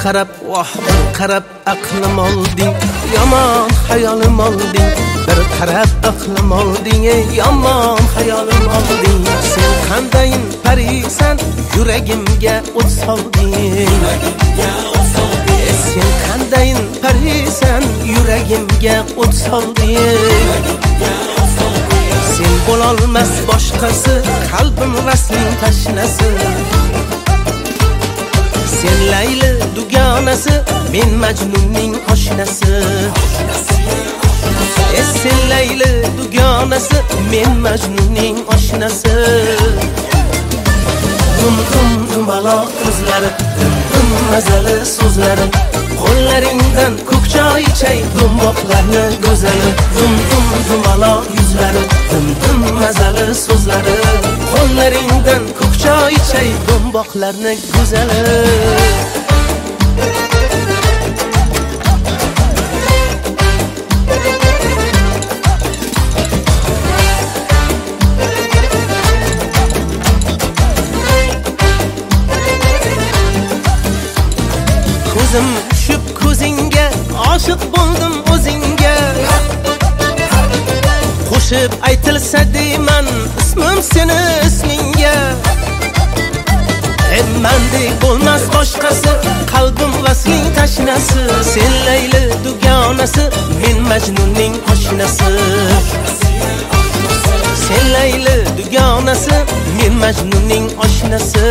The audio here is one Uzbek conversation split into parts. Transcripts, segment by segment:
qarab, bir qarab aqlim olding, yomon hayolim olding. Bir qarab aqlim olding, yomon hayolim olding. Sen qandayin parisan, yuragimga o't solding. Sen qandayin parisan, yuragimga o't solding. Sen bo'lolmas boshqasi, qalbim rasling tashnasi. Sen Layli dugonasi, men Majnunning oshnasi. Sen Layli dugonasi, men Majnunning oshnasi. Dumaloq ko'zlari, mazali so'zlari, qo'llaringdan ko'k choy ichay, dumboqlarni go'zali. Dumaloq yuzlari, mazali so'zlari, qo'llaringdan ko'k choy ichay, dumboqlarni go'zali. Ko'zim tushib ko'zingga, oshiq bo'ldim o'zingga. Qo'shib aytilsa deyman, ismim seni ismingga. Mendek bo'lmas boshqasi, qalbim vasling tashnasi. Sen Layli dugonasi, men Majnunning oshnasi. Sen Layli dugonasi, men Majnunning oshnasi.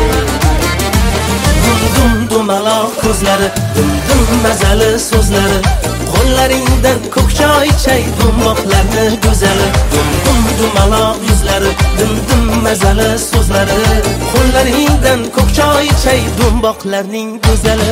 Dumaloq ko'zlari, mazali so'zlari, qo'llaringdan ko'k choy ichay, dumboqlarni go'zali. Dumaloq yuzlari, mazali so'zlari, qo'llaringdan ko'k choy ichay, dumboqlarning go'zali.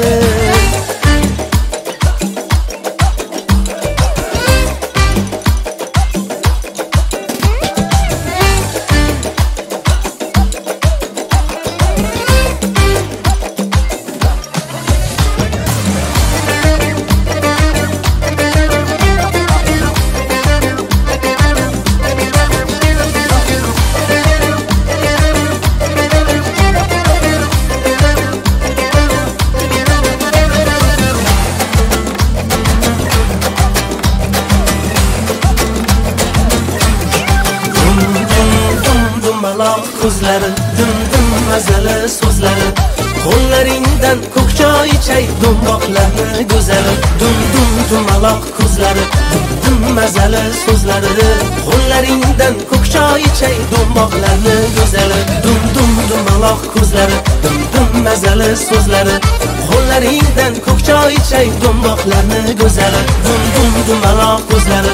Dumaloq ko'zlari, mazali so'zlari, qo'llaringdan ko'k choy ichay, dumboqlarni go'zali. Dumaloq ko'zlari, mazali so'zlari, qo'llaringdan ko'k choy ichay, dumboqlarni go'zali. Dumaloq ko'zlari, mazali so'zlari, qo'llaringdan ko'k choy ichay, dumboqlarni go'zali. Dumaloq ko'zlari,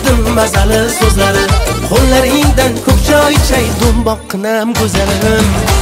mazali so'zlari, qo'llaringdan ko'k choy ichay, dumboqqinam go'zalim.